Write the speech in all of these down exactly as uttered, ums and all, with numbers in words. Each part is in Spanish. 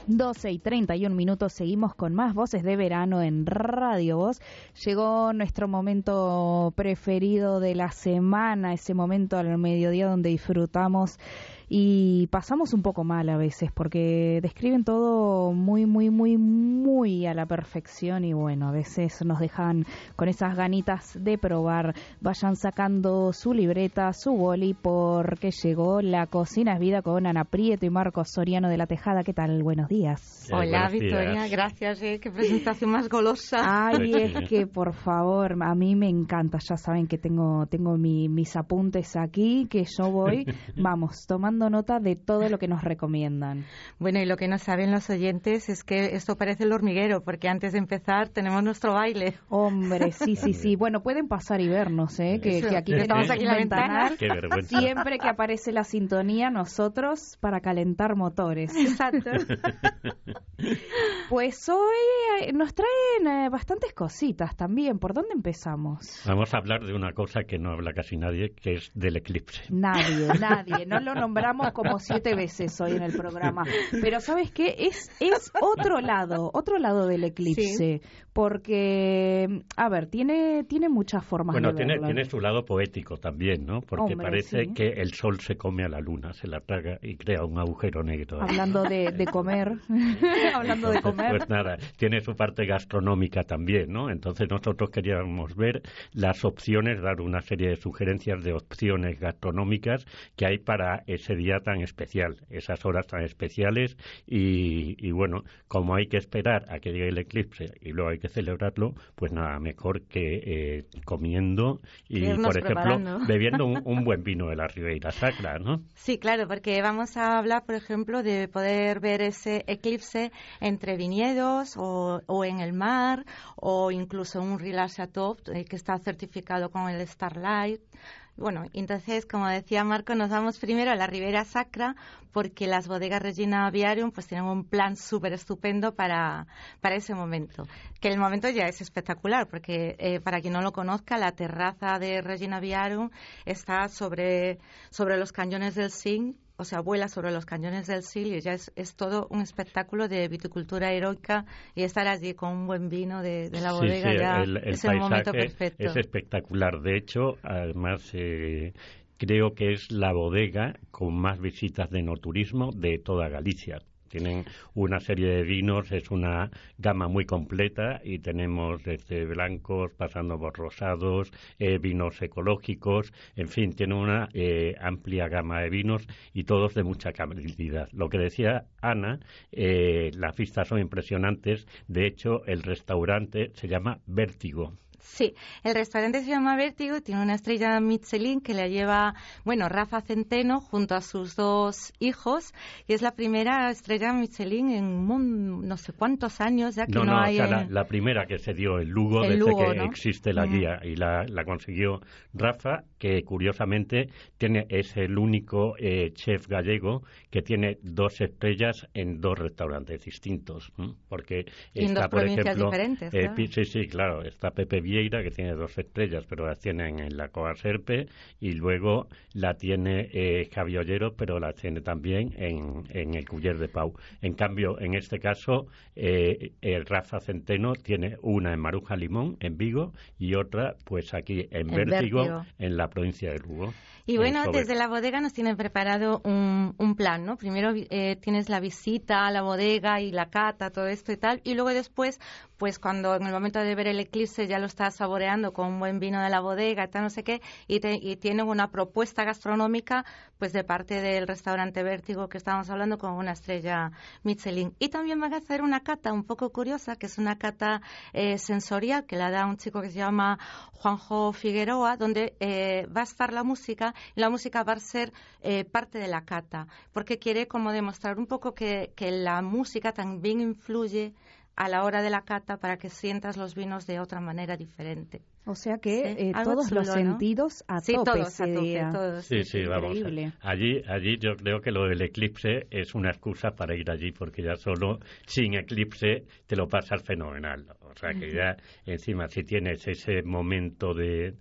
doce y treinta y un minutos, seguimos con más Voces de Verano en Radio Voz. Llegó nuestro momento preferido de la semana, ese momento al mediodía donde disfrutamos y pasamos un poco mal a veces porque describen todo muy, muy, muy, muy a la perfección y bueno, a veces nos dejan con esas ganitas de probar. Vayan sacando su libreta, su boli, porque llegó La Cocina es Vida con Ana Prieto y Marcos Soriano de La Tejada. ¿Qué tal? Buenos días. Eh, Hola, Victoria, días. Gracias. Eh, qué presentación más golosa. Ay, es que por favor, a mí me encanta. Ya saben que tengo tengo mi, mis apuntes aquí, que yo voy, vamos, tomando nota de todo lo que nos recomiendan. Bueno, y lo que no saben los oyentes es que esto parece el hormiguero, porque antes de empezar tenemos nuestro baile. Hombre, sí, sí, sí. Bueno, pueden pasar y vernos, ¿eh? Que, que aquí estamos aquí en la ventana. Qué vergüenza. Siempre que aparece la sintonía, nosotros para calentar motores. Exacto. Pues hoy nos traen eh, bastantes cositas también. ¿Por dónde empezamos? Vamos a hablar de una cosa que no habla casi nadie, que es del eclipse. Nadie, nadie. No lo nombramos como siete veces hoy en el programa. Pero ¿sabes qué? Es, es otro lado, otro lado del eclipse. Sí. Porque, a ver, tiene, tiene muchas formas bueno, de verlo. Bueno, tiene, tiene su lado poético también, ¿no? Porque Hombre, parece sí. que el sol se come a la luna, se la traga y crea un agujero negro. Hablando de, de comer. Hablando Entonces, de comer. Pues nada, tiene su parte gastronómica también, ¿no? Entonces nosotros queríamos ver las opciones, dar una serie de sugerencias de opciones gastronómicas que hay para ese día tan especial, esas horas tan especiales y, y bueno, como hay que esperar a que llegue el eclipse y luego hay que celebrarlo, pues nada mejor que eh, comiendo y, Irnos por ejemplo, preparando. bebiendo un, un buen vino de la Ribeira Sacra, ¿no? Sí, claro, porque vamos a hablar, por ejemplo, de poder ver ese eclipse entre viñedos o, o en el mar o incluso un Rilas Chateau eh, que está certificado con el Starlight. Bueno, entonces, como decía Marco, nos vamos primero a la Ribeira Sacra porque las bodegas Regina Viarum pues tienen un plan súper estupendo para, para ese momento. Que el momento ya es espectacular porque, eh, para quien no lo conozca, la terraza de Regina Viarum está sobre, sobre los cañones del Sil, o sea, vuela sobre los cañones del Sil y ya es, es todo un espectáculo de viticultura heroica y estar allí con un buen vino de, de la bodega sí, sí, ya el, el es el momento perfecto. Es espectacular. De hecho, además, eh, creo que es la bodega con más visitas de enoturismo de toda Galicia. Tienen una serie de vinos, es una gama muy completa y tenemos desde blancos, pasando por rosados, eh, vinos ecológicos, en fin, tiene una eh, amplia gama de vinos y todos de mucha calidad. Lo que decía Ana, eh, las vistas son impresionantes, de hecho el restaurante se llama Vértigo. Sí, el restaurante se llama Vértigo, tiene una estrella Michelin que la lleva, bueno, Rafa Centeno junto a sus dos hijos y es la primera estrella Michelin en un, no sé cuántos años ya que no, no, no hay. O sea, en... la, la primera que se dio en Lugo el desde Lugo, que ¿no? existe la mm. guía y la, la consiguió Rafa, que curiosamente tiene es el único eh, chef gallego que tiene dos estrellas en dos restaurantes distintos, ¿no? Porque y está, en dos por provincias ejemplo, diferentes. Eh, claro. Sí, sí, claro. Está Pepe Vieira, que tiene dos estrellas, pero las tienen en la Cova Serpe, y luego la tiene eh, Javi Ollero, pero la tiene también en, en el Culler de Pau. En cambio, en este caso, eh, el Rafa Centeno tiene una en Maruja Limón, en Vigo, y otra, pues aquí en Vértigo, Vértigo, en la provincia de Lugo. Y bueno, desde la bodega nos tienen preparado un, un plan, ¿no? Primero eh, tienes la visita a la bodega y la cata, todo esto y tal, y luego después, pues cuando en el momento de ver el eclipse ya lo estás saboreando con un buen vino de la bodega, tal, no sé qué, y, te, y tienen una propuesta gastronómica, pues de parte del restaurante Vértigo que estábamos hablando, con una estrella Michelin. Y también van a hacer una cata un poco curiosa, que es una cata eh, sensorial, que la da un chico que se llama Juanjo Figueroa, donde eh, va a estar la música, y la música va a ser eh, parte de la cata, porque quiere como demostrar un poco que, que la música también influye a la hora de la cata para que sientas los vinos de otra manera diferente. O sea que Sí, eh, algo todos chulo, los ¿no? sentidos a Sí, tope. todos a ese tope, día. todos. Sí, sí, vamos. increíble. Allí, allí yo creo que lo del eclipse es una excusa para ir allí, porque ya solo sin eclipse te lo pasas fenomenal. O sea que ya encima si tienes ese momento de,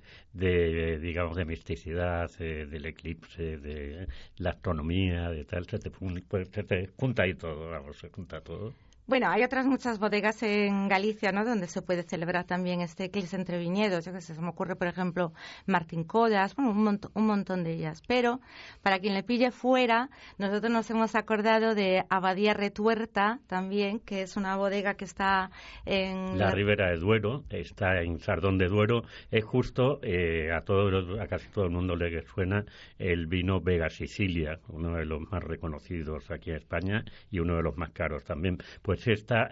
de digamos, de misticidad, eh, del eclipse, de la astronomía, de tal, se te, fun- pues, se te junta ahí todo, vamos, se junta todo. Bueno, hay otras muchas bodegas en Galicia, ¿no?, donde se puede celebrar también este eclipse entre viñedos. Yo que sé, se me ocurre, por ejemplo, Martín Codas, bueno, un, mont- un montón de ellas. Pero, para quien le pille fuera, nosotros nos hemos acordado de Abadía Retuerta también, que es una bodega que está en... La Ribera de Duero, está en Sardón de Duero, es justo, eh, a, todos los- a casi todo el mundo le suena el vino Vega Sicilia, uno de los más reconocidos aquí en España y uno de los más caros también. Pues esta,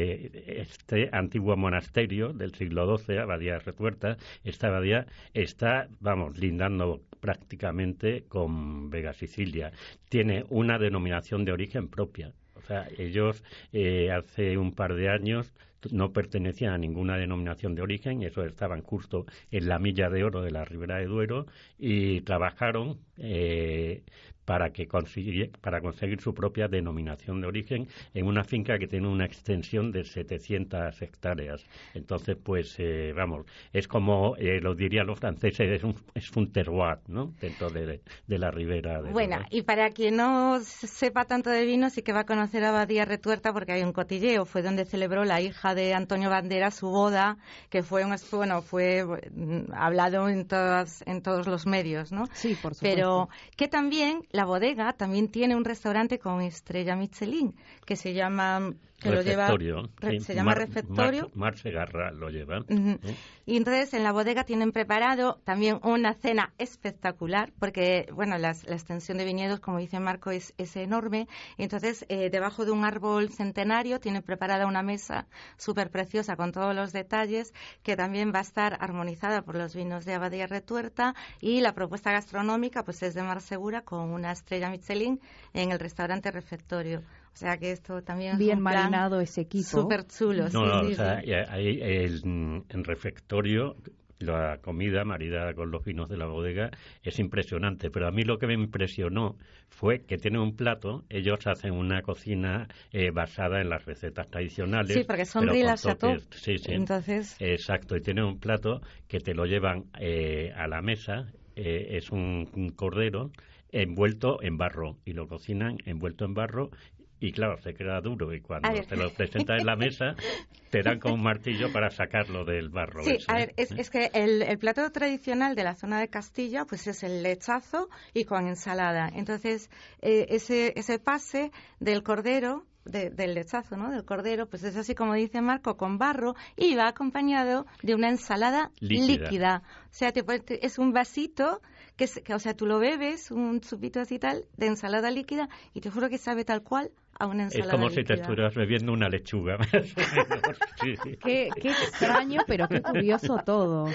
eh, este antiguo monasterio del siglo doce, Abadía Retuerta, esta abadía está, vamos, lindando prácticamente con Vega Sicilia. Tiene una denominación de origen propia. O sea, ellos eh, hace un par de años no pertenecían a ninguna denominación de origen, eso estaban justo en la milla de oro de la Ribera de Duero y trabajaron eh, para que consigue, para conseguir su propia denominación de origen en una finca que tiene una extensión de setecientas hectáreas. Entonces, pues, eh, vamos, es como eh, lo dirían los franceses, es un, es un terroir, ¿no?, dentro de, de la Ribera de Bueno, Duero. y para quien no sepa tanto de vino, sí que va a conocer a Abadía Retuerta porque hay un cotilleo. Fue donde celebró la hija de Antonio Banderas su boda, que fue un, bueno, fue mm, hablado en todas, en todos los medios, ¿no? Sí, por supuesto. Pero que también la bodega también tiene un restaurante con estrella Michelin que se llama que lo lleva Refectorio, re- sí. se llama Mar- Refectorio. Mar, Mar Segarra lo lleva. Ujú. ¿eh? Y entonces en la bodega tienen preparado también una cena espectacular porque, bueno, las- la extensión de viñedos, como dice Marco, es, es enorme. Y entonces, eh, debajo de un árbol centenario tienen preparada una mesa súper preciosa con todos los detalles que también va a estar armonizada por los vinos de Abadía Retuerta y la propuesta gastronómica pues es de Mar Segura con una estrella Michelin en el restaurante Refectorio. O sea que esto también es Bien un plan marinado ese equipo. súper chulo. No, sí, no, sí, o sea, sí. y ahí el, en refectorio la comida maridada con los vinos de la bodega es impresionante, pero a mí lo que me impresionó fue que tienen un plato, ellos hacen una cocina eh, basada en las recetas tradicionales. Sí, porque son pero con Rilas Chateau. toques- Sí, sí. Entonces, Exacto, y tienen un plato que te lo llevan eh, a la mesa, eh, es un, un cordero envuelto en barro y lo cocinan envuelto en barro. Y claro, se queda duro y cuando A ver. te lo presentas en la mesa te dan con un martillo para sacarlo del barro. sí, ese, a ver, es, ¿eh? es que el, el plato tradicional de la zona de Castilla pues es el lechazo y con ensalada. Entonces, eh, ese, ese pase del cordero, de- del lechazo, ¿no?, del cordero, pues es así como dice Marco, con barro y va acompañado de una ensalada Líquida. líquida. O sea, te puede- te- es un vasito que, es- que, o sea, tú lo bebes, un chupito así tal, de ensalada líquida y te juro que sabe tal cual a una Es ensalada como si te líquida. estuvieras bebiendo una lechuga. más o menos, sí, sí. Qué, qué extraño, pero qué curioso todo.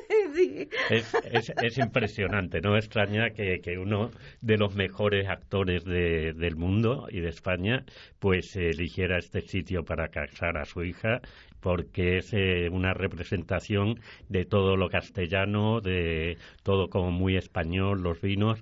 Sí. Es, es, es impresionante, no extraña que, que uno de los mejores actores de, del mundo y de España pues eh, eligiera este sitio para casar a su hija, porque es eh, una representación de todo lo castellano, de todo como muy español, los vinos,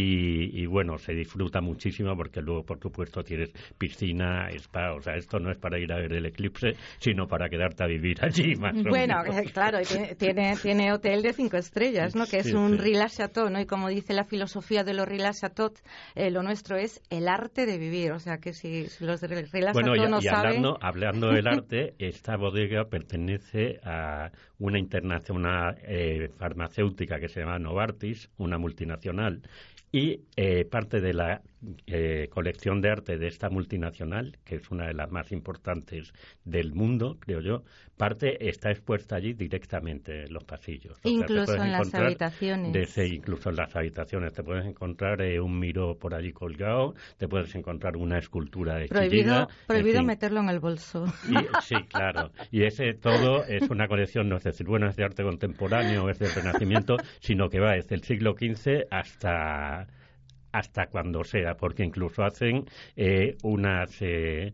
y, y bueno, se disfruta muchísimo porque luego, por supuesto, tienes piscina, spa, o sea, esto no es para ir a ver el eclipse, sino para quedarte a vivir allí, más o Bueno, menos. eh, claro, y tiene, tiene, tiene hotel de cinco estrellas, ¿no? Que es Sí, un sí. Rilas Chateau, ¿no? Y como dice la filosofía de los Rilas Chateau, eh, lo nuestro es el arte de vivir. O sea, que si, si los de Rilas Bueno, Chateau y, no y saben... hablando, hablando del arte, esta bodega pertenece a una internacional eh, farmacéutica que se llama Novartis, una multinacional, y eh, parte de la eh, colección de arte de esta multinacional, que es una de las más importantes del mundo, creo yo, parte está expuesta allí directamente en los pasillos. O sea, te Incluso puedes en las encontrar habitaciones. desde- incluso en las habitaciones. Te puedes encontrar eh, un miró por allí colgado, te puedes encontrar una escultura de Prohibido, Chillida, en prohibido fin. meterlo en el bolso. Y, sí, claro. Y ese todo es una colección, no es decir, bueno, es de arte contemporáneo, es del Renacimiento, sino que va desde el siglo quince hasta hasta cuando sea, porque incluso hacen eh, unas eh,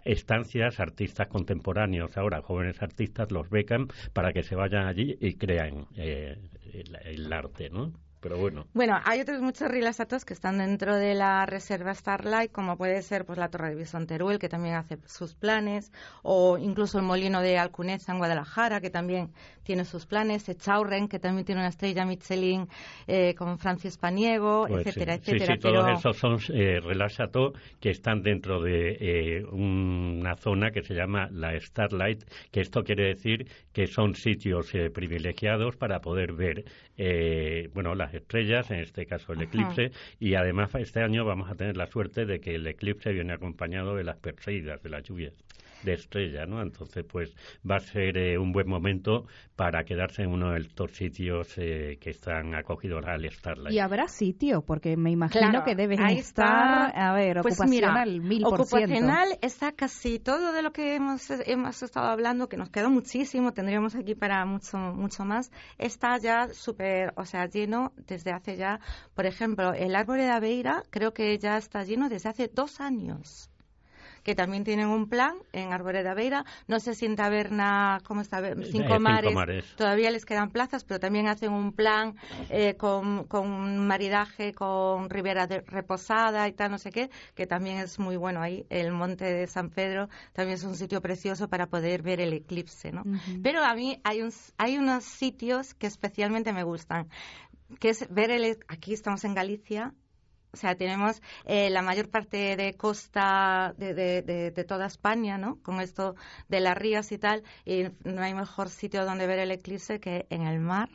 estancias, artistas contemporáneos, ahora jóvenes artistas, los becan para que se vayan allí y crean eh, el, el arte, ¿no? Pero bueno. Bueno, hay otros muchos rilassatos que están dentro de la reserva Starlight, como puede ser pues la Torre de Bison Teruel, que también hace sus planes, o incluso el Molino de Alcuneza en Guadalajara, que también tiene sus planes, Echaurren, que también tiene una estrella Michelin eh, con Francis Paniego, pues etcétera, sí. etcétera. Sí, sí, pero... todos esos son eh, rilassatos que están dentro de eh, una zona que se llama la Starlight, que esto quiere decir que son sitios eh, privilegiados para poder ver, eh, bueno, las estrellas, en este caso el eclipse, Ajá. y además este año vamos a tener la suerte de que el eclipse viene acompañado de las perseidas, de las lluvias de estrella, ¿no? Entonces, pues va a ser eh, un buen momento para quedarse en uno de estos sitios eh, que están acogidos al Starlight. ¿Y habrá sitio? Porque me imagino claro, que deben ahí estar, está, a ver, pues ocupacional, mira, mil por ciento. Ocupacional está casi todo de lo que hemos, hemos estado hablando, que nos quedó muchísimo, tendríamos aquí para mucho mucho más, está ya súper, o sea, lleno desde hace ya, por ejemplo, el Árbore de Aveira creo que ya está lleno desde hace dos años. Que también tienen un plan en Árbore de Aveira. No sé si en Taberna, ¿cómo está? Cinco, eh, Mares, Cinco Mares, todavía les quedan plazas, pero también hacen un plan eh, con, con maridaje con Ribera de Reposada y tal, no sé qué, que también es muy bueno ahí. El Monte de San Pedro también es un sitio precioso para poder ver el eclipse, ¿no? Uh-huh. Pero a mí hay, un, hay unos sitios que especialmente me gustan, que es ver el... Aquí estamos en Galicia. O sea, tenemos eh, la mayor parte de costa de, de, de, de toda España, ¿no? Con esto de las rías y tal, y no hay mejor sitio donde ver el eclipse que en el mar.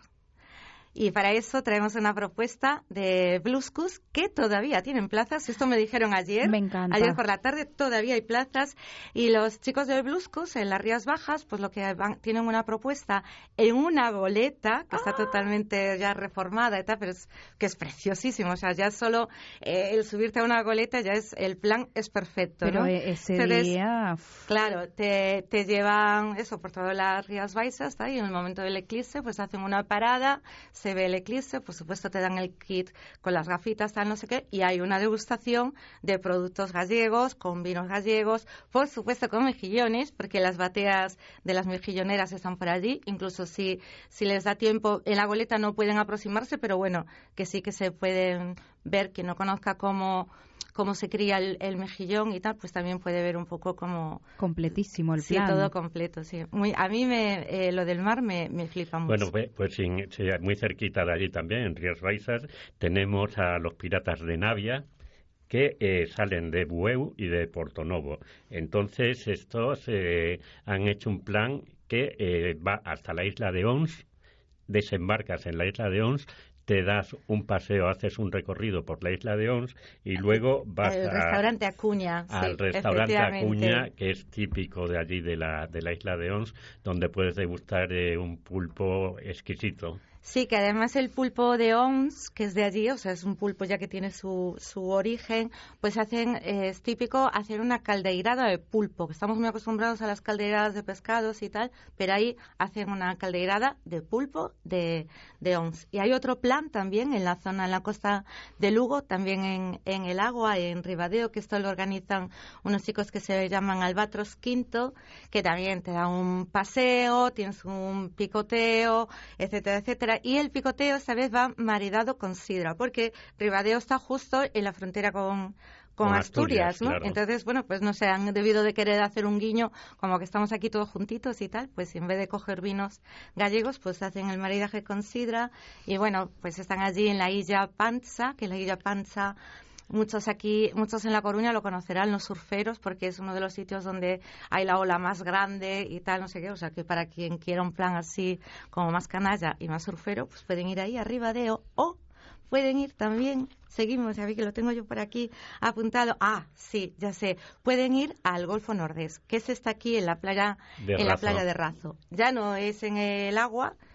Y para eso traemos una propuesta de Bluscus que todavía tienen plazas. Esto me dijeron ayer. Me encanta. Ayer por la tarde todavía hay plazas. Y los chicos de Bluscus en las Rías Bajas, pues lo que van, tienen una propuesta en una goleta que ¡ah! Está totalmente ya reformada y tal, pero es que es preciosísimo. O sea, ya solo eh, el subirte a una goleta ya es, el plan es perfecto, pero ¿no? ese Entonces, día... Claro, te, te llevan eso por todas las Rías Baixas, ¿tá? Y en el momento del eclipse, pues hacen una parada, se ve el eclipse, por supuesto te dan el kit con las gafitas, tal, no sé qué, y hay una degustación de productos gallegos, con vinos gallegos, por supuesto con mejillones, porque las bateas de las mejilloneras están por allí, incluso si, si les da tiempo, en la goleta no pueden aproximarse, pero bueno, que sí que se pueden ver, quien no conozca cómo... cómo se cría el, el mejillón y tal, pues también puede ver un poco cómo... Completísimo el sí, plan. Sí, todo completo, sí. Muy, a mí me, eh, lo del mar me, me flipa mucho. Bueno, pues, pues sí, sí, muy cerquita de allí también, en Rías Baixas, tenemos a los piratas de Navia, que eh, salen de Bueu y de Portonovo. Entonces, estos eh, han hecho un plan que eh, va hasta la isla de Ons, desembarcas en la isla de Ons, te das un paseo, haces un recorrido por la isla de Ons y luego vas al a, restaurante Acuña, al sí, restaurante Acuña, que es típico de allí, de la, de la isla de Ons, donde puedes degustar eh, un pulpo exquisito. Sí, que además el pulpo de Ons, que es de allí, o sea, es un pulpo ya que tiene su, su origen, pues hacen, eh, es típico hacer una caldeirada de pulpo, que estamos muy acostumbrados a las caldeiradas de pescados y tal, pero ahí hacen una caldeirada de pulpo de, de Ons. Y hay otro plan también en la zona, en la costa de Lugo, también en, en el agua, en Ribadeo, que esto lo organizan unos chicos que se llaman Albatros Quinto, que también te dan un paseo, tienes un picoteo, etcétera, etcétera. Y el picoteo esta vez va maridado con sidra, porque Ribadeo está justo en la frontera con, con, con Asturias, Asturias, ¿no? Claro. Entonces, bueno, pues no sé, han debido de querer hacer un guiño, como que estamos aquí todos juntitos y tal, pues en vez de coger vinos gallegos, pues hacen el maridaje con sidra. Y bueno, pues están allí en la Illa Panza, que la Illa Panza... Muchos aquí, muchos en La Coruña lo conocerán, los surferos, porque es uno de los sitios donde hay la ola más grande y tal, no sé qué. O sea, que para quien quiera un plan así como más canalla y más surfero, pues pueden ir ahí a Ribadeo o pueden ir también, seguimos, ya vi que lo tengo yo por aquí apuntado. Ah, sí, ya sé, pueden ir al Golfo Nordés, que es está aquí en la playa, en la playa de Razo. Ya no es en el agua,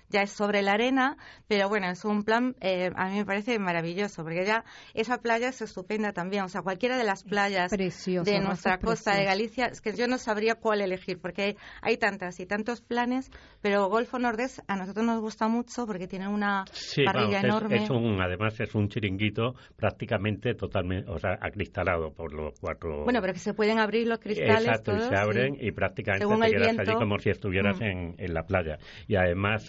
ya es sobre la arena, pero bueno, es un plan, eh, a mí me parece maravilloso, porque ya esa playa es estupenda también, o sea, cualquiera de las playas precioso, de nuestra costa precioso. de Galicia, es que yo no sabría cuál elegir, porque hay, hay tantas y tantos planes, pero Golfo Nordés a nosotros nos gusta mucho porque tiene una sí, parrilla vamos, enorme. Es, es un, además es un chiringuito prácticamente totalmente, o sea, acristalado por los cuatro. Bueno, pero que se pueden abrir los cristales. Exacto, todos, y se abren sí. y prácticamente Según te el quedas viento. allí como si estuvieras Mm. en, en la playa. Y además,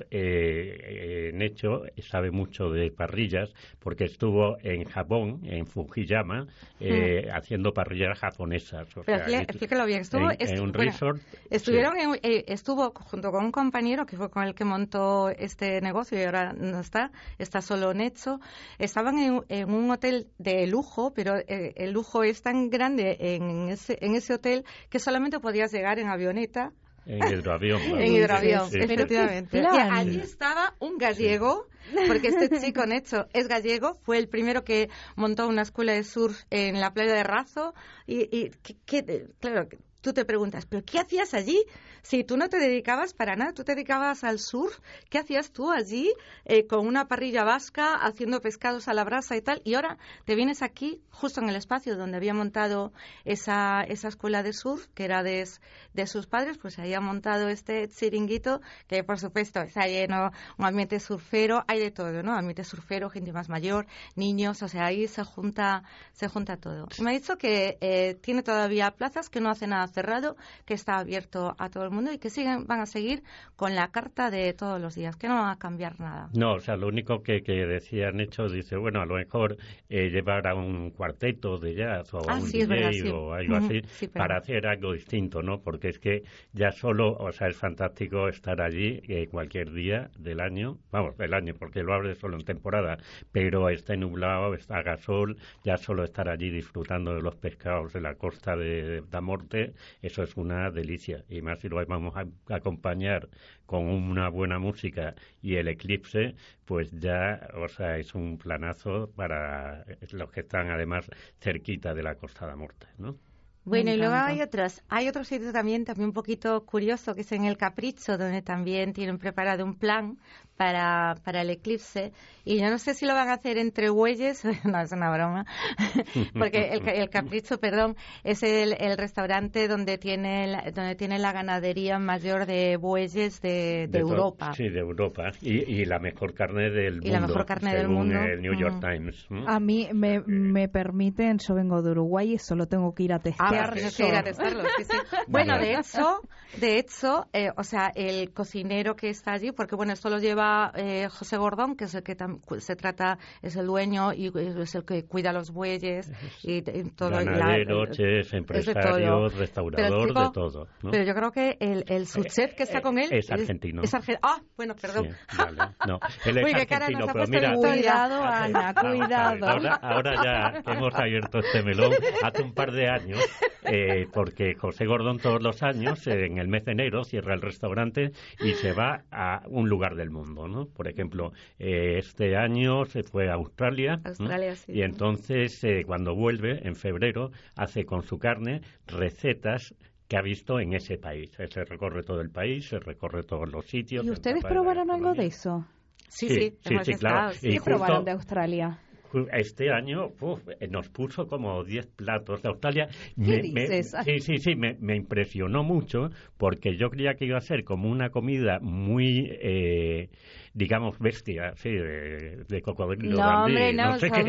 eh, Necho sabe mucho de parrillas porque estuvo en Japón, en Fujiyama, eh, mm. haciendo parrillas japonesas. O pero sea, explícalo bien. Estuvo, en, en un bueno, resort. Estuvieron sí. en, eh, estuvo junto con un compañero que fue con el que montó este negocio y ahora no está, está solo Necho. Estaban en, en un hotel de lujo, pero eh, el lujo es tan grande en ese, en ese hotel que solamente podías llegar en avioneta. En hidroavión. ¿no? En hidroavión, sí, sí, efectivamente. Sí. Y allí estaba un gallego, porque este chico Necho es gallego, fue el primero que montó una escuela de surf en la playa de Razo y, y que, que, claro, tú te preguntas, ¿pero qué hacías allí? Si tú no te dedicabas para nada, tú te dedicabas al surf, ¿qué hacías tú allí eh, con una parrilla vasca, haciendo pescados a la brasa y tal? Y ahora te vienes aquí, justo en el espacio donde había montado esa, esa escuela de surf, que era de, de sus padres, pues había montado este chiringuito, que por supuesto está lleno, un ambiente surfero, hay de todo, ¿no? Ambiente surfero, gente más mayor, niños, o sea, ahí se junta, se junta todo. Me ha dicho que eh, tiene todavía plazas, que no hace nada cerrado, que está abierto a todo el mundo y que siguen, van a seguir con la carta de todos los días, que no va a cambiar nada. No, o sea, lo único que, que decían hecho, dice, bueno, a lo mejor eh, llevar a un cuarteto de jazz o a ah, un sí, D J verdad, sí. o algo así, sí, pero... para hacer algo distinto, ¿no? Porque es que ya solo, o sea, es fantástico estar allí eh, cualquier día del año, vamos, del año, porque lo abre solo en temporada, pero está nublado, está a sol, ya solo estar allí disfrutando de los pescados de la costa de Da Morte, eso es una delicia, y más si lo vamos a acompañar con una buena música y el eclipse, pues ya, o sea, es un planazo para los que están además cerquita de la Costa da Morte, ¿no? Bueno, y luego hay otros, hay otro sitio también, también un poquito curioso, que es en el Capricho, donde también tienen preparado un plan para, para el eclipse. Y yo no sé si lo van a hacer entre bueyes, no, es una broma, porque el, el Capricho, perdón, es el, el restaurante donde tiene, la, donde tiene la ganadería mayor de bueyes de, de, de Europa. Sí, de Europa. Y, y la mejor carne del mundo. Y la mejor carne del mundo. el New York mm. Times. ¿Mm? A mí me, me permiten, yo vengo de Uruguay y solo tengo que ir a testar. Ah, eso. Que ir a testarlo, sí, sí. Bueno, de hecho, de hecho, eh, o sea, el cocinero que está allí, porque bueno, esto lo lleva eh, José Gordón, que es el que tam- se trata, es el dueño y es el que cuida los bueyes y, y todo. Ganadero, la, chef, empresario, restaurador, tipo, de todo. ¿no? Pero yo creo que el, el subchef que está con él es argentino. Es, es arge- ah, bueno, perdón. Sí, vale. No, él es Uy, argentino, pero mira, cuidado, Ana, cuidado. Ahora, ahora ya que hemos abierto este melón, hace un par de años, eh, porque José Gordón todos los años, eh, en el mes de enero, cierra el restaurante y se va a un lugar del mundo, ¿no? Por ejemplo, eh, este año se fue a Australia, Australia, ¿no? sí. Y entonces, eh, cuando vuelve, en febrero, hace con su carne recetas que ha visto en ese país. Se recorre todo el país, se recorre todos los sitios. ¿Y ustedes probaron algo de eso? Sí, sí, sí, sí, sí claro. ¿Qué y probaron justo, de Australia? Este año uf, nos puso como diez platos de Australia. ¿Qué me, dices? Me, sí, sí, sí, me, me impresionó mucho porque yo creía que iba a ser como una comida muy, eh, digamos, bestia, sí, de, de cocodrilo. No, dandí, hombre, no. no sé qué.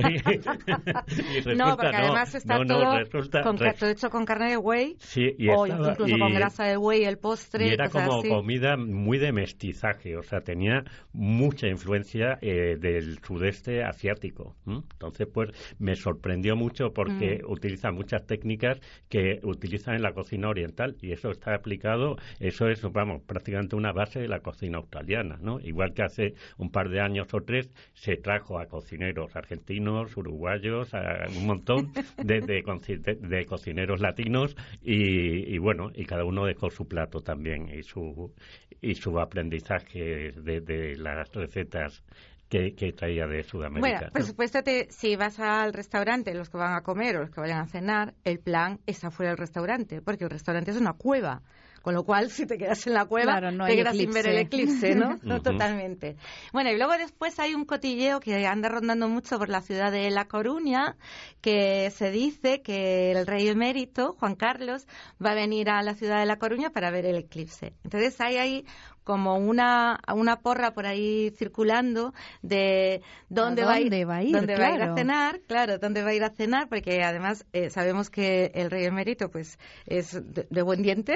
y resulta, no, porque no, además está no, todo, no, resulta, con, res... todo hecho con carne de buey sí, y o estaba, incluso y, con grasa de buey, el postre. Y era como así. comida muy de mestizaje, o sea, tenía mucha influencia eh, del sudeste asiático. ¿m? Entonces, pues, me sorprendió mucho porque mm. utiliza muchas técnicas que utilizan en la cocina oriental y eso está aplicado, eso es, vamos, prácticamente una base de la cocina australiana, ¿no? Igual que hace un par de años o tres se trajo a cocineros argentinos, uruguayos, a un montón de, de, de, de cocineros latinos y, y, bueno, y cada uno dejó su plato también y su, y su aprendizaje de, de las recetas que, que traía de Sudamérica. Bueno, por supuesto, te, si vas al restaurante, los que van a comer o los que vayan a cenar, el plan está fuera del restaurante, porque el restaurante es una cueva. Con lo cual, si te quedas en la cueva, claro, no te quedas eclipse. sin ver el eclipse, ¿no? No, Uh-huh. totalmente. Bueno, y luego después hay un cotilleo que anda rondando mucho por la ciudad de La Coruña, que se dice que el rey emérito, Juan Carlos, va a venir a la ciudad de La Coruña para ver el eclipse. Entonces hay ahí como una, una porra por ahí circulando de dónde, ¿A va, a ir, dónde va a ir, dónde va a ir claro. a cenar, claro, dónde va a ir a cenar, porque además eh, sabemos que el rey emérito pues es de, de buen diente,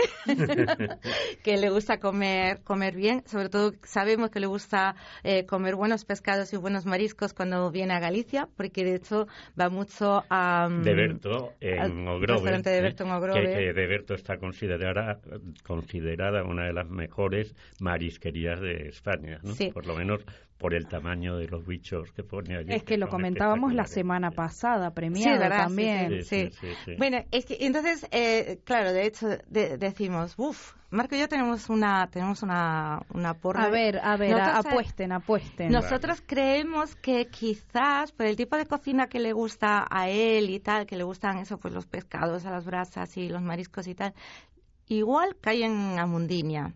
que le gusta comer comer bien, sobre todo sabemos que le gusta eh, comer buenos pescados y buenos mariscos cuando viene a Galicia, porque de hecho va mucho a... Um, de Berto en al Ogrove, restaurante de Berto en Ogrove. que, que de Berto está considerada considerada una de las mejores marisquerías de España, ¿no? Sí. Por lo menos por el tamaño de los bichos que pone allí. Es que lo comentábamos la semana pasada, premiado sí, ¿verdad? también. Sí, sí, Sí, sí, sí, sí. Bueno, es que entonces, eh, claro, de hecho de, decimos, uff, Marco y yo tenemos una tenemos una, una porra. A ver, a ver, Nosotros, a, apuesten, apuesten. Nosotros creemos que quizás por el tipo de cocina que le gusta a él y tal, que le gustan eso, pues los pescados a las brasas y los mariscos y tal, igual cae en Amundiña.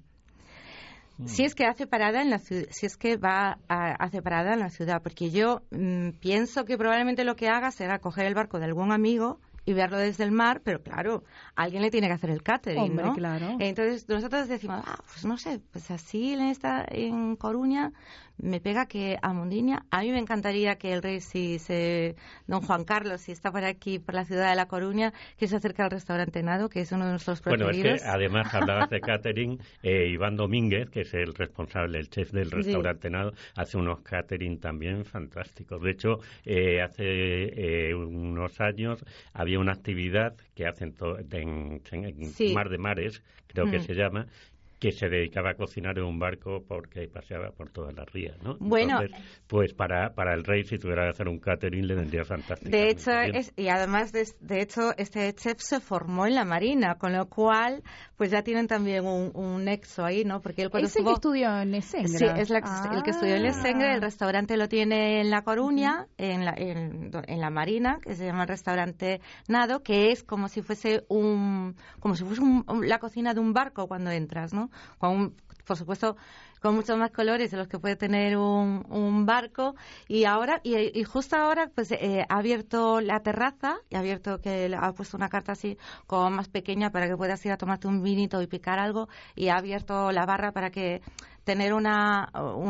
Si es que hace parada en la ciudad, si es que va a, hace parada en la ciudad, porque yo mmm, pienso que probablemente lo que haga será coger el barco de algún amigo y verlo desde el mar, pero claro, alguien le tiene que hacer el catering, Hombre, ¿no? claro. Entonces nosotros decimos, ah, pues no sé, pues así en esta en Coruña me pega que a Mundiña. A mí me encantaría que el rey, si se, don Juan Carlos, si está por aquí, por la ciudad de La Coruña, que se acerque al restaurante Nado, que es uno de nuestros preferidos. Bueno, es que además hablabas de catering, eh, Iván Domínguez, que es el responsable, el chef del restaurante sí. Nado, hace unos catering también fantásticos. De hecho, eh, hace eh, unos años había una actividad que hacen to- en, en sí. Mar de Mares, creo mm. que se llama, que se dedicaba a cocinar en un barco porque paseaba por todas las rías, ¿no? Bueno, entonces, pues para para el rey, si tuviera que hacer un catering, le vendría fantástico. De hecho, es, y además, de, de hecho, este chef se formó en la Marina, con lo cual, pues ya tienen también un, un nexo ahí, ¿no? Porque él cuando ¿Es el estuvo... que estudió en Essengra? Sí, es la, ah. el que estudió en Essengra, el restaurante lo tiene en La Coruña, uh-huh. en, la, en, en la Marina, que se llama el restaurante Nado, que es como si fuese un como si fuese un, la cocina de un barco cuando entras, ¿no? Con un, por supuesto, con muchos más colores de los que puede tener un, un barco. Y ahora, y, y justo ahora, pues eh, ha abierto la terraza, y ha abierto que ha puesto una carta así como más pequeña para que puedas ir a tomarte un vinito y picar algo, y ha abierto la barra para que tener una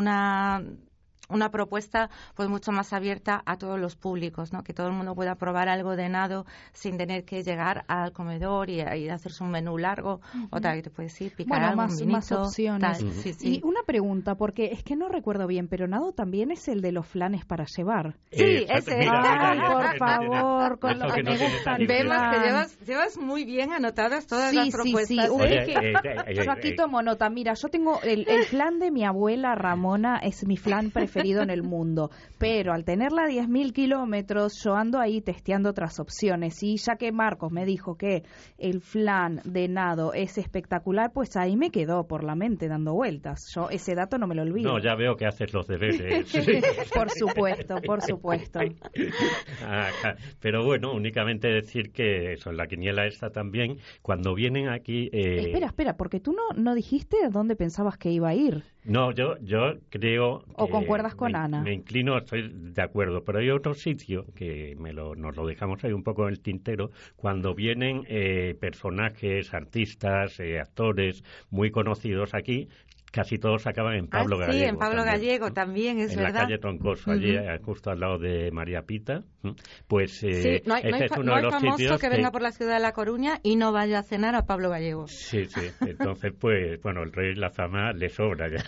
una una propuesta pues mucho más abierta a todos los públicos, ¿no? Que todo el mundo pueda probar algo de nado sin tener que llegar al comedor y, y hacerse un menú largo, uh-huh. o tal, que te puedes ir, picar bueno, algo, más, un vinito, más opciones. Tal. Uh-huh. Sí, sí. Y una pregunta, porque es que no recuerdo bien, pero nado también es el de los flanes para llevar. Sí, eh, ese. Mira, mira, Ay, ya, por ya, favor, ya, con lo que no me tiene gusta tan el Vemos plan. que llevas, llevas muy bien anotadas todas sí, las sí, propuestas. Sí, ¿eh? Oye, que, eh, eh, yo aquí tomo nota. Mira, yo tengo el, el flan de mi abuela Ramona, es mi flan preferido en el mundo, pero al tenerla a diez mil kilómetros, yo ando ahí testeando otras opciones. Y ya que Marcos me dijo que el flan de nado es espectacular, pues ahí me quedó por la mente dando vueltas. Yo ese dato no me lo olvido. No, ya veo que haces los deberes. Por supuesto, por supuesto. Ajá. Pero bueno, únicamente decir que eso, en la quiniela esta también, cuando vienen aquí... Eh... Espera, espera, porque tú no, no dijiste a dónde pensabas que iba a ir. No, yo yo creo... ¿O concuerdas con me, Ana? Me inclino, estoy de acuerdo, pero hay otro sitio que me lo, nos lo dejamos ahí un poco en el tintero, cuando vienen eh, personajes, artistas, eh, actores muy conocidos aquí, casi todos acaban en Pablo ah, Gallego. Sí, en Pablo también, Gallego ¿no? también, es en verdad. En la calle Troncoso, uh-huh. allí justo al lado de María Pita. Pues eh, sí, no hay, ese no hay, es uno no de hay los famoso sitios que venga por la ciudad de La Coruña y no vaya a cenar a Pablo Gallego. Sí, sí. Entonces, pues, bueno, el rey la fama le sobra ya.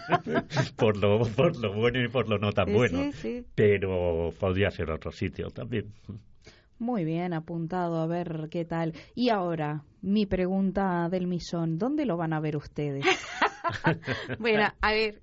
por, lo, por lo bueno y por lo no tan sí, bueno. Sí, sí. Pero podría ser otro sitio también. Muy bien, apuntado, a ver qué tal. Y ahora, mi pregunta del millón, ¿dónde lo van a ver ustedes? Bueno, a ver,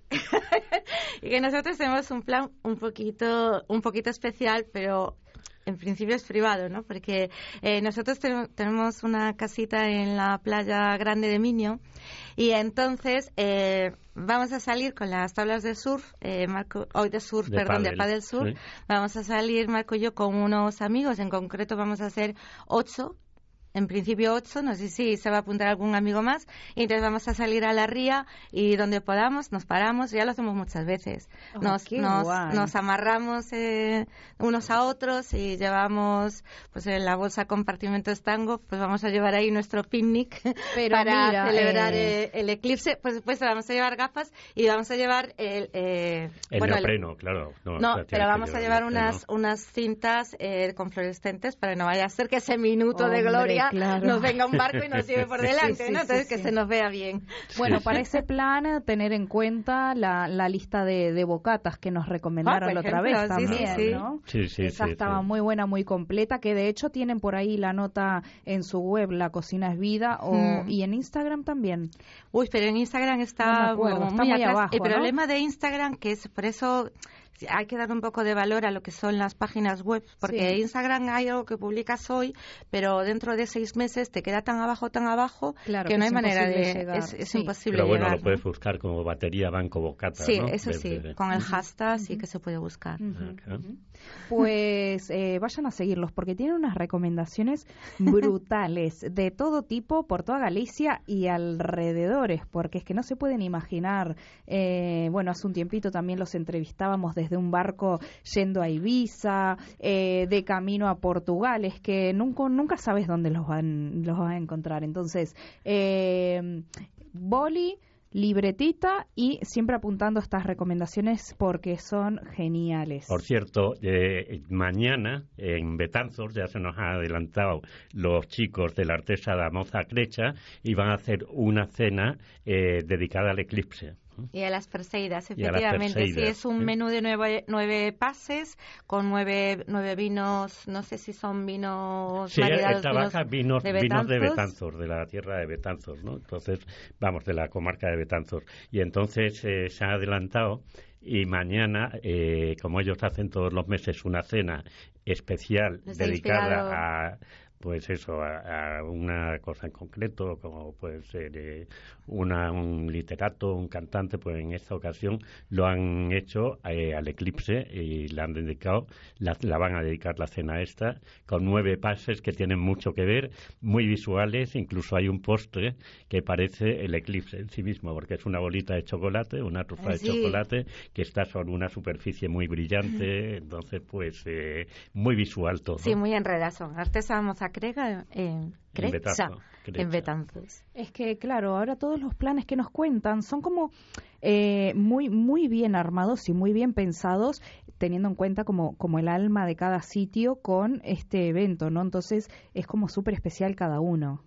y que nosotros tenemos un plan un poquito, un poquito especial, pero en principio es privado, ¿no? Porque eh, nosotros ten- tenemos una casita en la playa grande de Miño y entonces eh, vamos a salir con las tablas de surf, eh, Marco, hoy de surf, de perdón, pádel, de paddle surf. ¿sí? Vamos a salir Marco y yo con unos amigos, en concreto vamos a ser ocho. en principio ocho, no sé si se va a apuntar algún amigo más, y entonces vamos a salir a la ría y donde podamos nos paramos, ya lo hacemos muchas veces. Oh, nos, nos, nos amarramos eh, unos a otros y llevamos pues en la bolsa compartimento estango, pues vamos a llevar ahí nuestro picnic Pero para mira, celebrar eh... el, el eclipse. Pues después vamos a llevar gafas y vamos a llevar el... Eh, el bueno, neopreno, el, claro. No, no pero vamos a llevar unas, unas cintas eh, con fluorescentes para no vaya a ser que ese minuto Hombre, de gloria claro. nos venga un barco y nos lleve por delante, sí, sí, ¿no? Entonces sí, que sí. se nos vea bien. Bueno, sí, para sí. ese plan, tener en cuenta la, la lista de, de bocatas que nos recomendaron Ah, la por otra ejemplo, vez sí, también, sí, sí. ¿no? Sí, sí, Esa sí, estaba sí. muy buena, muy completa, que de hecho tienen por ahí la nota en su web, La Cocina es Vida, o, Hmm. y en Instagram también. Uy, pero en Instagram está, No me acuerdo, como está muy, muy atrás. abajo, El ¿no? problema de Instagram, que es por eso hay que dar un poco de valor a lo que son las páginas web, porque Sí. Instagram hay algo que publicas hoy, pero dentro de seis meses te queda tan abajo, tan abajo, Claro, que que no hay es manera imposible de... llegar, Es, es sí. imposible Pero bueno, llegar, lo puedes ¿no? buscar como batería banco bocata, Sí, ¿no? eso sí, Desde- con el Ujú, hashtag sí ujú. que se puede buscar. Ujú, Ajá. ujú. Pues eh, vayan a seguirlos porque tienen unas recomendaciones brutales de todo tipo por toda Galicia y alrededores, porque es que no se pueden imaginar. Eh, bueno, hace un tiempito también los entrevistábamos desde un barco yendo a Ibiza, eh, de camino a Portugal, es que nunca, nunca sabes dónde los van, los vas a encontrar. Entonces, eh, boli, libretita y siempre apuntando estas recomendaciones porque son geniales. Por cierto, eh, mañana en Betanzos ya se nos han adelantado los chicos de la Artesa da Moza Crecha y van a hacer una cena eh, dedicada al eclipse. Y a las Perseidas, Y a las efectivamente. Sí, Perseidas, es un ¿eh? menú de nueve, nueve pases con nueve, nueve vinos, no sé si son vinos Sí, variados, trabaja vinos, de vinos de Betanzos. Betanzos, de la tierra de Betanzos, ¿no? Entonces, vamos, de la comarca de Betanzos. Y entonces eh, se ha adelantado y mañana, eh, como ellos hacen todos los meses una cena especial Les ha dedicada inspirado. a... Pues eso, a, a una cosa en concreto, como puede ser eh, una, un literato, un cantante, pues en esta ocasión lo han hecho eh, al eclipse y la han dedicado, la, la van a dedicar la cena esta, con nueve pases que tienen mucho que ver, muy visuales, incluso hay un postre que parece el eclipse en sí mismo, porque es una bolita de chocolate, una trufa de Sí. chocolate, que está sobre una superficie muy brillante, entonces pues eh, muy visual todo. Sí, muy enredazo. Artesa Mozacrega en Crecha, Betanzos, Crecha. en Betanzos. Es que, claro, ahora todos los planes que nos cuentan son como eh, muy muy bien armados y muy bien pensados, teniendo en cuenta como, como el alma de cada sitio con este evento, ¿no? Entonces es como súper especial cada uno.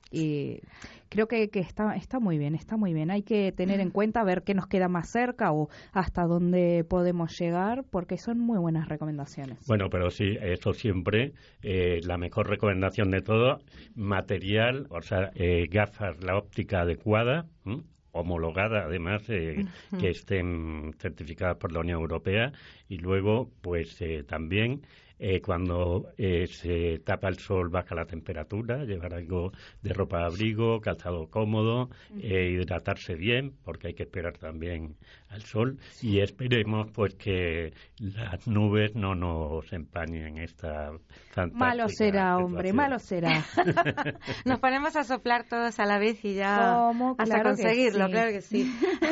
Y creo que, que está, está muy bien, está muy bien. Hay que tener en cuenta, ver qué nos queda más cerca o hasta dónde podemos llegar, porque son muy buenas recomendaciones. Bueno, pero sí, eso siempre, eh, la mejor recomendación de todo, material, o sea, eh, gafas, la óptica adecuada, ¿m? homologada además, eh, Ujú. que estén certificadas por la Unión Europea, y luego, pues eh, también... Eh, cuando eh, se tapa el sol baja la temperatura, llevar algo de ropa de abrigo, calzado cómodo, eh, hidratarse bien, porque hay que esperar también al sol, y esperemos pues que las nubes no nos empañen esta fantástica Malo será, hombre, situación. malo será. Nos ponemos a soplar todos a la vez y ya ¿Cómo? hasta Claro que conseguirlo, sí. claro que sí.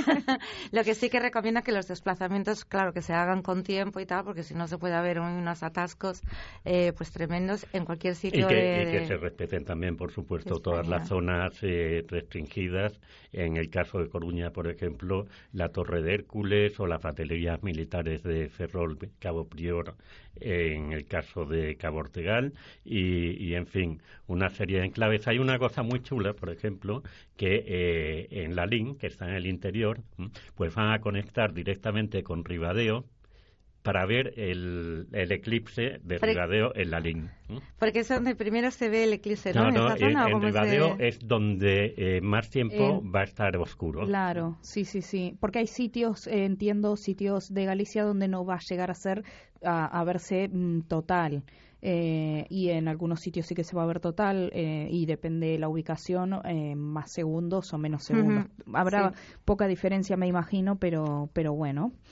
Lo que sí que recomienda que los desplazamientos, claro, que se hagan con tiempo y tal, porque si no se puede haber unos atascos eh, pues tremendos en cualquier Y sitio que, de, y que de- se respeten también, por supuesto, de todas España. las zonas eh, restringidas. En el caso de Coruña, por ejemplo, la Torre de Hércules o las baterías militares de Ferrol, Cabo Prior, en el caso de Cabo Ortegal, y, y, en fin, una serie de enclaves. Hay una cosa muy chula, por ejemplo, que eh, en la Lin, que está en el interior, ¿m? pues van a conectar directamente con Ribadeo para ver el, el eclipse de Pero- Ribadeo en la Lin. ¿m? Porque es donde primero se ve el eclipse, ¿no? No, En no, esta en, zona, ¿o en cómo se- Ribadeo es donde eh, más tiempo En- va a estar oscuro. Claro, sí, sí, sí. Porque hay sitios, eh, entiendo, sitios de Galicia donde no va a llegar a ser, a, a verse mm, total. Eh, y en algunos sitios sí que se va a ver total eh, y depende de la ubicación, eh, más segundos o menos segundos. Ujú, Habrá sí. poca diferencia, me imagino, pero, pero bueno.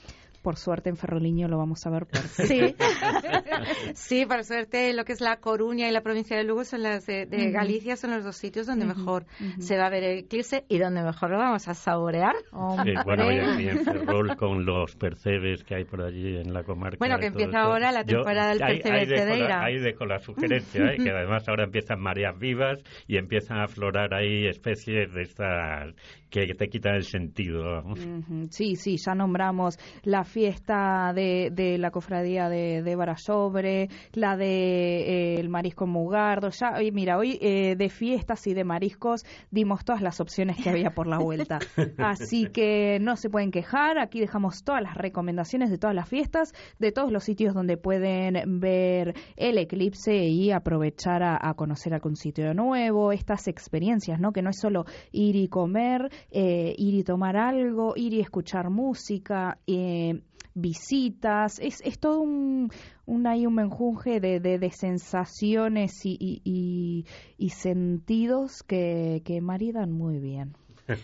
Por suerte en Ferroliño lo vamos a ver por sí. Sí, por suerte lo que es La Coruña y la provincia de Lugo son las de, de uh-huh. Galicia, son los dos sitios donde uh-huh. mejor uh-huh. se va a ver el eclipse y donde mejor lo vamos a saborear. Oh, sí, bueno, y aquí en Ferrol con los percebes que hay por allí en la comarca. Bueno, que empieza ahora la temporada Yo, del percebe de Cedeira. Ahí dejo la sugerencia, ¿eh? Que además ahora empiezan mareas vivas y empiezan a aflorar ahí especies de estas que te quitan el sentido. Uh-huh. Sí, sí, ya nombramos la fiesta de, de la cofradía de, de Barallobre, la de eh, el marisco Mugardo. Ya, y mira, hoy eh, de fiestas y de mariscos dimos todas las opciones que había por la vuelta. Así que no se pueden quejar. Aquí dejamos todas las recomendaciones de todas las fiestas, de todos los sitios donde pueden ver el eclipse y aprovechar a, a conocer algún sitio nuevo, estas experiencias, ¿no? Que no es solo ir y comer, eh, ir y tomar algo, ir y escuchar música, eh, visitas, es, es todo un, un hay un menjunje de, de, de sensaciones y, y, y, y sentidos que, que maridan muy bien.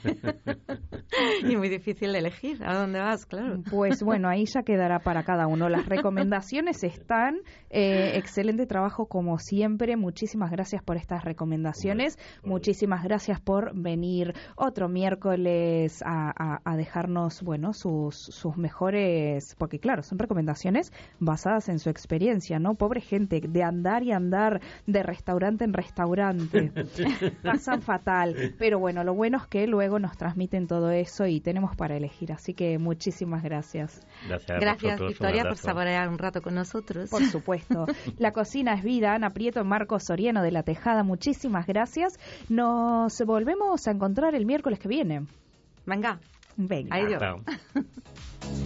Y muy difícil de elegir a dónde vas, claro. Pues bueno, ahí ya quedará para cada uno. Las recomendaciones están. Eh, excelente trabajo como siempre. Muchísimas gracias por estas recomendaciones. Muchísimas gracias por venir otro miércoles a, a, a dejarnos, bueno, sus, sus mejores, porque claro, son recomendaciones basadas en su experiencia, ¿no? Pobre gente, de andar y andar de restaurante en restaurante. Pasan fatal. Pero bueno, lo bueno es que luego nos transmiten todo eso y tenemos para elegir, así que muchísimas gracias. Gracias, gracias Victoria, por saborear un rato con nosotros. Por supuesto. La cocina es vida. Ana Prieto, Marcos Soriano de La Tejada, muchísimas gracias. Nos volvemos a encontrar el miércoles que viene. Venga. Venga. Adiós.